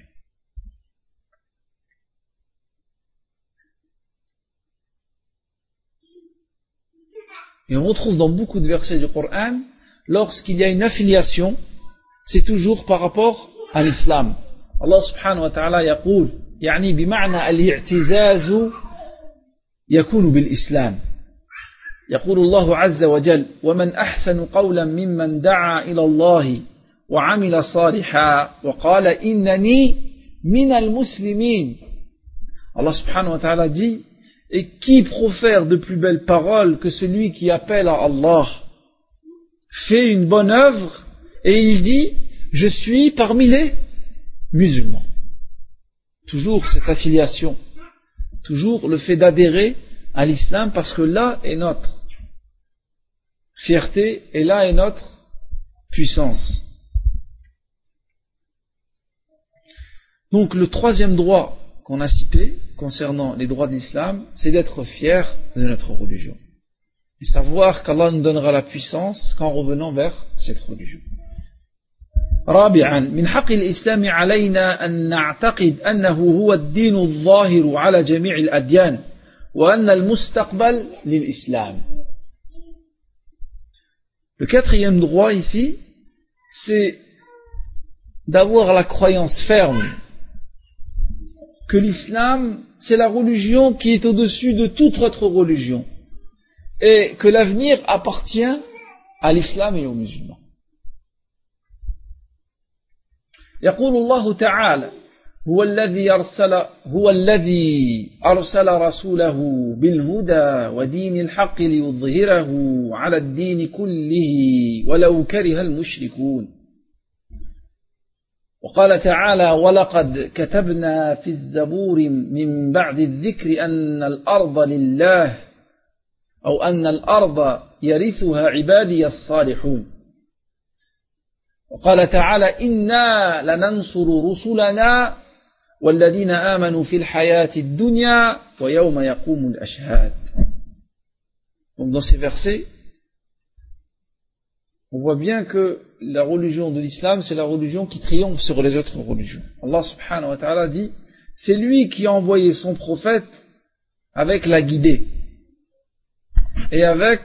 Et on retrouve dans beaucoup de versets du Coran, lorsqu'il y a une affiliation, c'est toujours par rapport à l'islam. Allah subhanahu wa ta'ala يقول يعني بمعنى الاعتزاز يكون بالإسلام. يقول الله عز وجل ومن أحسن قولا ممن دعا إلى الله وعمل صالحا وقال إنني من المسلمين. Allah subhanahu wa ta'ala dit et qui profère de plus belles paroles que celui qui appelle à Allah, fait une bonne œuvre et il dit je suis parmi les musulmans. Toujours cette affiliation, toujours le fait d'adhérer à l'islam, parce que là est notre fierté et là est notre puissance. Donc le troisième droit qu'on a cité concernant les droits de l'islam, c'est d'être fier de notre religion et savoir qu'Allah nous donnera la puissance qu'en revenant vers cette religion. رابعا من حق الإسلام علينا أن نعتقد أنه هو الدين الظاهر على جميع الأديان وأن المستقبل للإسلام. Le quatrième droit ici, c'est d'avoir la croyance ferme que l'islam, c'est la religion qui est au-dessus de toute autre religion et que l'avenir appartient à l'islam et aux musulmans. يقول الله تعالى هو الذي أرسل رسوله بالهدى ودين الحق ليظهره على الدين كله ولو كره المشركون. وقال تعالى ولقد كتبنا في الزبور من بعد الذكر أن الأرض لله أو أن الأرض يرثها عبادي الصالحون. وقال تعالى إنا لننصر رسلنا والذين آمنوا في الحياة الدنيا ويوم يقوم الأشهاد. Donc dans ces versets, on voit bien que la religion de l'islam, c'est la religion qui triomphe sur les autres religions. Allah subhanahu wa ta'ala dit, c'est lui qui a envoyé son prophète avec la guidée et avec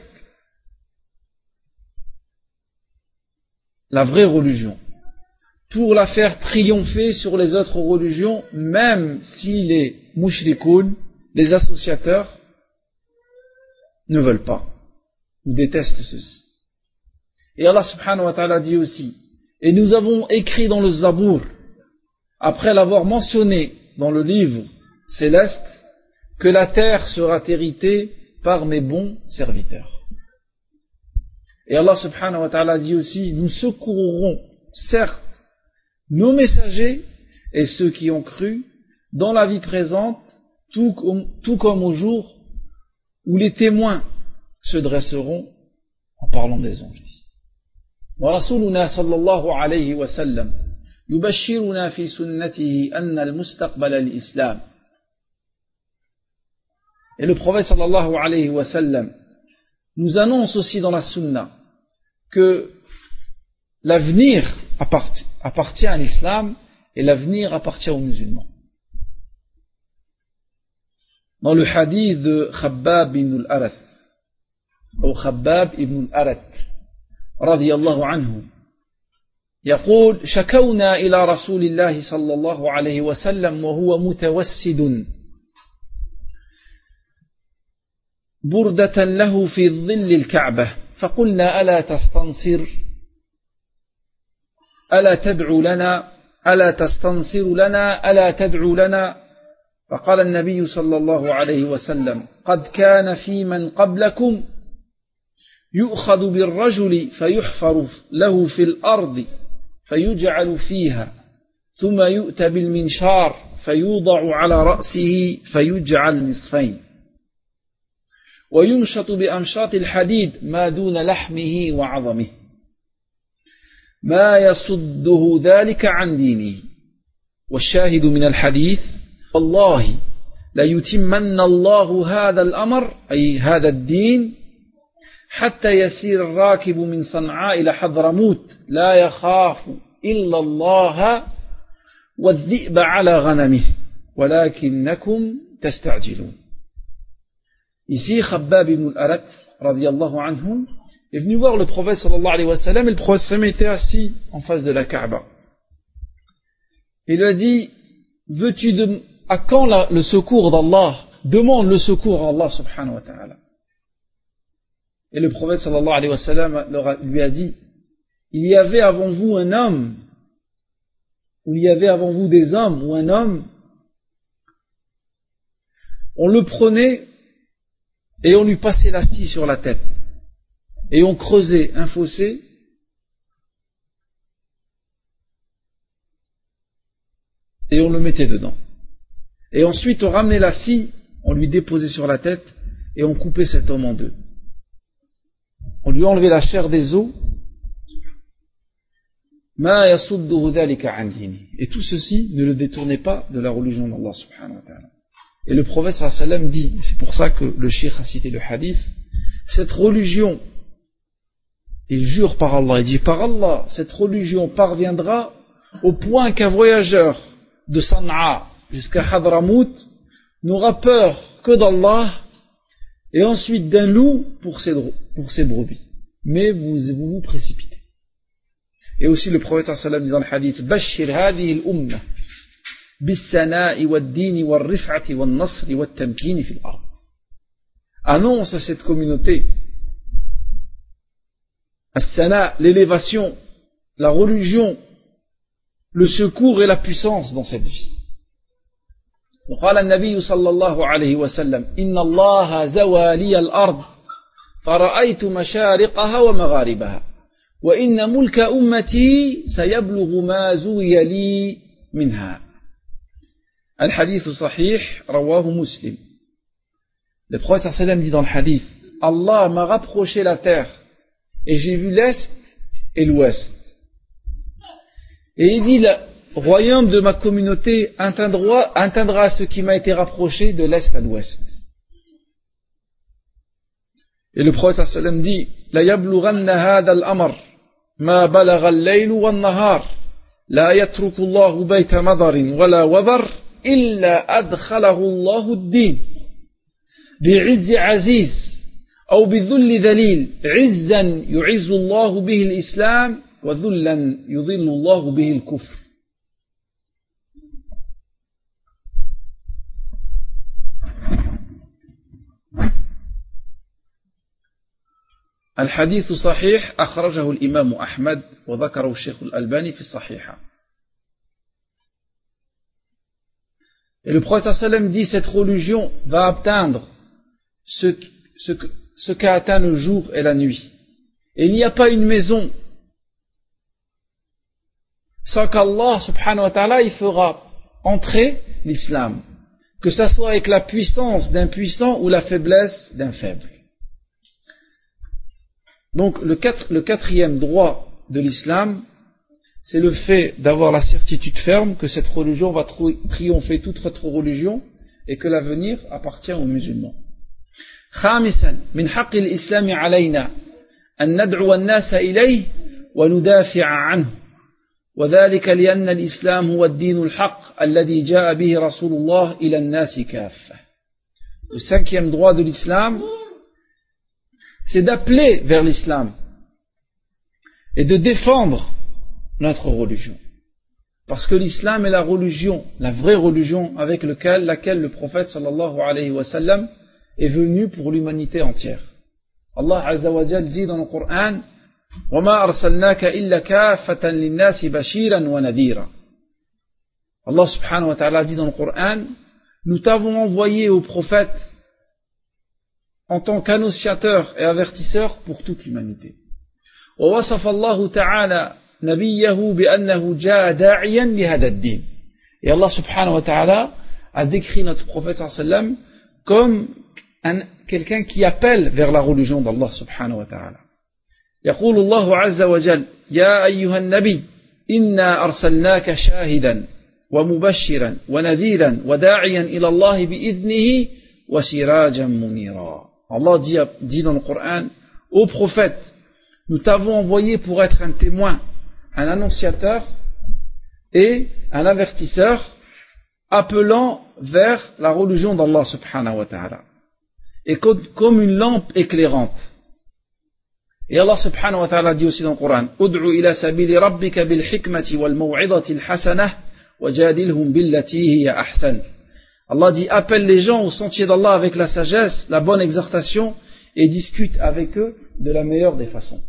la vraie religion, pour la faire triompher sur les autres religions, même si les mushrikoun, les associateurs, ne veulent pas ou détestent ceci. Et Allah subhanahu wa ta'ala dit aussi, et nous avons écrit dans le Zabour, après l'avoir mentionné dans le livre céleste, que la terre sera héritée par mes bons serviteurs. Et Allah subhanahu wa ta'ala dit aussi, nous secourrons certes nos messagers et ceux qui ont cru dans la vie présente, tout comme au jour où les témoins se dresseront en parlant des anges. ورسولنا صلى الله عليه وسلم يبشرنا في سنته أن المستقبل الإسلام. Et le prophète sallallahu alayhi wa sallam nous annonce aussi dans la sunna que l'avenir appartient à l'islam et l'avenir appartient aux musulmans. dans le hadith de Khabbab ibn al-Arath, ou Khabbab ibn al-Arath, radiyallahu anhu, يقول شكونا إلى رسول الله صلى الله عليه وسلم وهو متوسد بردة له في ظل الكعبة فقلنا ألا تستنصر ألا تدعو لنا ألا تستنصر لنا ألا تدعو لنا فقال النبي صلى الله عليه وسلم قد كان في من قبلكم يؤخذ بالرجل فيحفر له في الأرض فيجعل فيها ثم يؤتى بالمنشار فيوضع على رأسه فيجعل نصفين ويمشط بأمشاط الحديد ما دون لحمه وعظمه ما يصده ذلك عن دينه والشاهد من الحديث والله ليتمن الله هذا الأمر أي هذا الدين حتى يسير الراكب من صنعاء إلى حضرموت لا يخاف إلا الله والذئب على غنمه ولكنكم تستعجلون. Ici, Khabbab ibn al-Arath, radiyallahu anhu, est venu voir le prophète sallallahu alayhi wa sallam, et le prophète sallam était assis en face de la Kaaba. Il lui a dit, veux-tu à quand le secours d'Allah? Demande le secours à Allah subhanahu wa ta'ala. Et le prophète sallallahu alayhi wa sallam lui a dit, il y avait avant vous un homme, ou il y avait avant vous des hommes, ou un homme, on le prenait et on lui passait la scie sur la tête, et on creusait un fossé, et on le mettait dedans. Et ensuite on ramenait la scie, on lui déposait sur la tête, et on coupait cet homme en deux. On lui enlevait la chair des os, et tout ceci ne le détournait pas de la religion d'Allah subhanahu wa ta'ala. Et le prophète sallallahu alayhi wa sallam dit, c'est pour ça que le cheikh a cité le hadith, cette religion, il jure par Allah, il dit par Allah, cette religion parviendra au point qu'un voyageur de San'a jusqu'à Hadramout n'aura peur que d'Allah et ensuite d'un loup pour ses brebis. Mais vous vous précipitez. Et aussi le prophète sallallahu alayhi wa sallam dit dans le hadith, Bashir hadhihi al-ummah bis-sana'i wad-dini wal-rif'ati wal-nasri wat-tamkini fil ard. Annonce à cette communauté as-sana, l'élévation, la religion, le secours et la puissance dans cette vie. وقال النبي صلى الله عليه وسلم إن الله زوى لي الأرض فرأيت مشارقها ومغاربها وإن ملك أمتي سيبلغ ما زوي لي منها. الحديث صحيح رواه مسلم. Le prophète sallallahu alayhi wa sallam dit dans le hadith, Allah m'a rapproché la terre et j'ai vu l'est et l'ouest. Et il dit, le royaume de ma communauté atteindra ce qui m'a été rapproché de l'est à l'ouest. Et le prophète sallallahu alayhi wa sallam dit, la yablughanna hadha al-amr ma balagha al-layl wa an-nahar la yatruku Allahu bayta madarin wala wadar illa adkhalahu Allahu ad-din bi'izz aziz aw bidhull dhalil izzan yu'izzu Allahu bihi al-islam wa dhullan yudhillu Allahu bihi al-kufr. الحديث صحيح أخرجه الإمام أحمد وذكره الشيخ الألباني في الصحيحة. Et le prophète sallallahu alayhi wa sallam dit, cette religion va atteindre ce qu'a atteint le jour et la nuit. Et il n'y a pas une maison sans qu'Allah subhanahu wa ta'ala y fera entrer l'islam, que ça soit avec la puissance d'un puissant ou la faiblesse d'un faible. Donc le quatrième droit de l'islam, c'est le fait d'avoir la certitude ferme que cette religion va triompher toute autre religion et que l'avenir appartient aux musulmans. خامسا من حق الإسلام علينا أن ندعو الناس إليه وندافع عنه وذلك لأن الإسلام هو الدين الحق الذي جاء به رسول الله إلى الناس كافة. Le 5e droit de l'islam, c'est d'appeler vers l'islam et de défendre notre religion. Parce que l'islam est la religion, la vraie religion avec laquelle le prophète sallallahu alayhi wa sallam est venu pour l'humanité entière. Allah Azza wa Jal dit dans le Coran: وَمَا أَرْسَلْنَاكَ إِلَّا كَافَّةً لِلنَّاسِ بَشِيرًا وَنَذِيرًا. Allah subhanahu wa ta'ala dit dans le Coran: nous t'avons envoyé au prophète en tant qu'annonciateur et avertisseur pour toute l'humanité. ووصف الله تعالى نبيه بأنه جاء داعيا لهذا الدين. Et Allah subhanahu wa ta'ala a décrit notre prophète sallallahu alayhi wa sallam comme quelqu'un qui appelle vers la religion d'Allah subhanahu wa ta'ala. يقول الله عز وجل: يا أيها النبي إنا أرسلناك شاهدا ومبشرا ونذيرا وداعيا إلى الله بإذنه وسراجا منيرا. Allah dit dans le Coran: ô prophète, nous t'avons envoyé pour être un témoin, un annonciateur et un avertisseur, appelant vers la religion d'Allah subhanahu wa ta'ala, et comme une lampe éclairante. Et Allah subhanahu wa ta'ala dit aussi dans le Coran: ud'u ila sabili rabbika bil hikmati wal maw'idati al hasanah wajadilhum billati hiya ahsan. Allah dit: appelle les gens au sentier d'Allah avec la sagesse, la bonne exhortation, et discute avec eux de la meilleure des façons.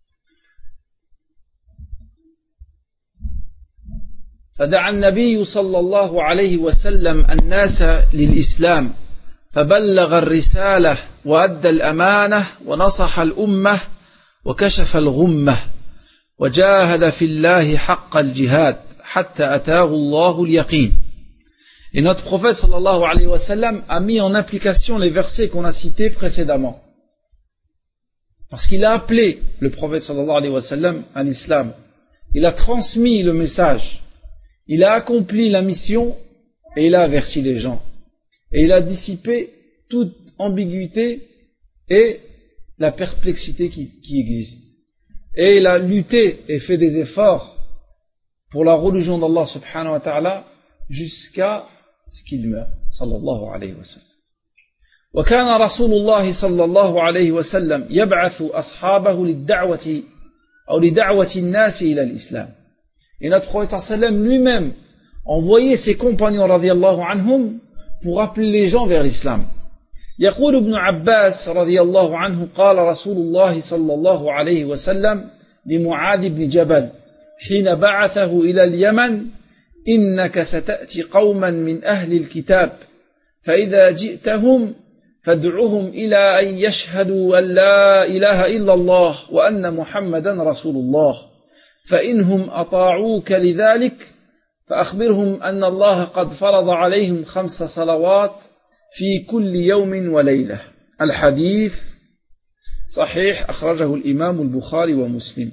فدعا النبي صلى الله عليه وسلم الناس للإسلام فبلغ الرسالة وأدى الأمانة ونصح الأمة وكشف الغمة وجاهد في الله حق الجهاد حتى أتاه الله اليقين. Et notre prophète sallallahu alayhi wa sallam a mis en application les versets qu'on a cités précédemment. Parce qu'il a appelé le prophète sallallahu alayhi wa sallam à l'islam. Il a transmis le message. Il a accompli la mission et il a averti les gens. Et il a dissipé toute ambiguïté et la perplexité qui existe. Et il a lutté et fait des efforts pour la religion d'Allah subhanahu wa ta'ala jusqu'à ce qu'il meure, sallallahu alayhi wa sallam. وكان رسول الله صلى الله عليه وسلم يبعث أصحابه للدعوة أو لدعوة الناس إلى الإسلام. Et notre prophète sallam lui-même envoyait ses compagnons radiyallahu anhum pour appeler les gens vers l'islam. يقول ابن عباس رضي الله عنه قال رسول الله صلى الله عليه وسلم لمعاذ بن جبل حين بعثه إلى اليمن: إنك ستأتي قوما من أهل الكتاب فإذا جئتهم فادعهم إلى أن يشهدوا أن لا إله إلا الله وأن محمدا رسول الله فإنهم أطاعوك لذلك فأخبرهم أن الله قد فرض عليهم 5 صلوات في كل يوم وليلة. الحديث صحيح أخرجه الإمام البخاري ومسلم.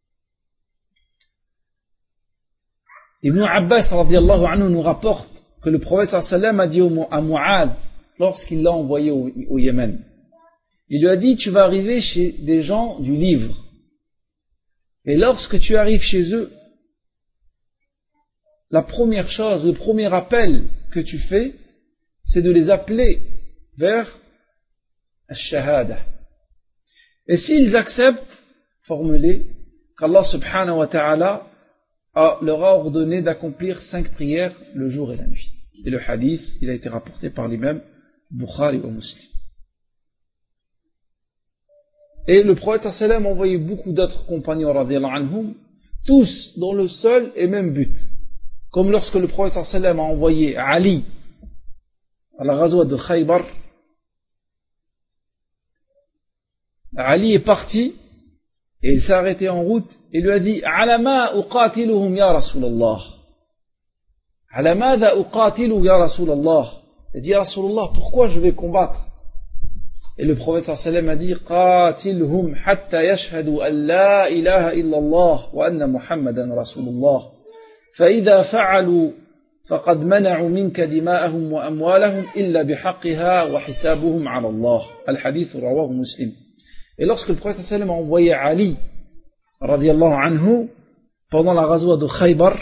Ibn Abbas radiyallahu anhu nous rapporte que le prophète sallallahu alayhi wa sallam a dit à Mu'adh lorsqu'il l'a envoyé au Yémen, il lui a dit: tu vas arriver chez des gens du livre, et lorsque tu arrives chez eux, la première chose, le premier appel que tu fais, c'est de les appeler vers al-shahada. Et s'ils acceptent, formulez qu'Allah subhanahu wa ta'ala leur a ordonné d'accomplir 5 prières le jour et la nuit. Et le hadith, il a été rapporté par l'imam Bukhari ou Muslim. Et le prophète sallallahu alayhi wa sallam a envoyé beaucoup d'autres compagnons radiyallahu anhum, tous dans le seul et même but. Comme lorsque le prophète sallallahu alayhi wa sallam a envoyé Ali à la ghazwa de Khaybar, Ali est parti et il s'est arrêté en route et lui a dit: Alama uqatiluhum ya Rasulallah. Alamada uqatilu ya Rasulallah. Il a dit: Ya Rasulallah, pourquoi je vais combattre? Et le prophète sallallahu alayhi wa sallam a dit: Qatilhum hatta yashhadu an la ilaha illallah wa anna Muhammadan Rasulullah. فإذا فعلوا فقد منعوا منك دماءهم وأموالهم إلا بحقها وحسابهم على الله. الحديث رواه مسلم. Et lorsque le prophète sallallahu alayhi wa sallam a envoyé Ali radiyallahu anhu pendant la ghazwa de Khaybar,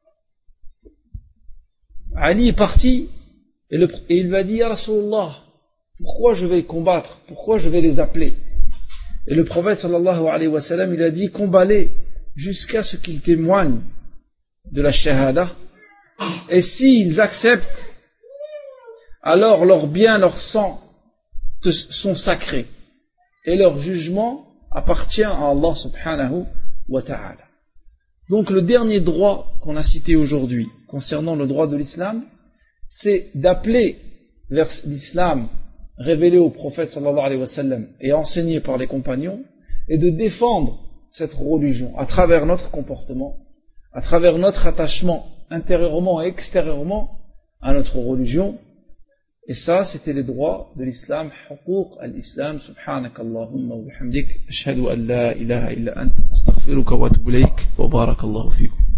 Ali est parti et il lui a dit: Ya Rasulallah, pourquoi je vais les combattre? Pourquoi je vais les appeler? Et le prophète sallallahu alayhi wa sallam, il a dit, combat-les jusqu'à ce qu'ils témoignent de la shahada. Et s'ils acceptent, alors leurs biens, leurs sangs sont sacrés. Et leur jugement appartient à Allah subhanahu wa ta'ala. Donc le dernier droit qu'on a cité aujourd'hui, concernant le droit de l'islam, c'est d'appeler vers l'islam révélé au prophète sallallahu alayhi wa sallam et enseigné par les compagnons, et de défendre cette religion à travers notre comportement, à travers notre attachement intérieurement et extérieurement à notre religion. Et ça, c'était les droits de l'islam, huquq al-islam. Subhanakallahumma wa bihamdik, ashhadu an la ilaha illa anta, astaghfiruka wa atubu ilayk, wa barakallahu fikum.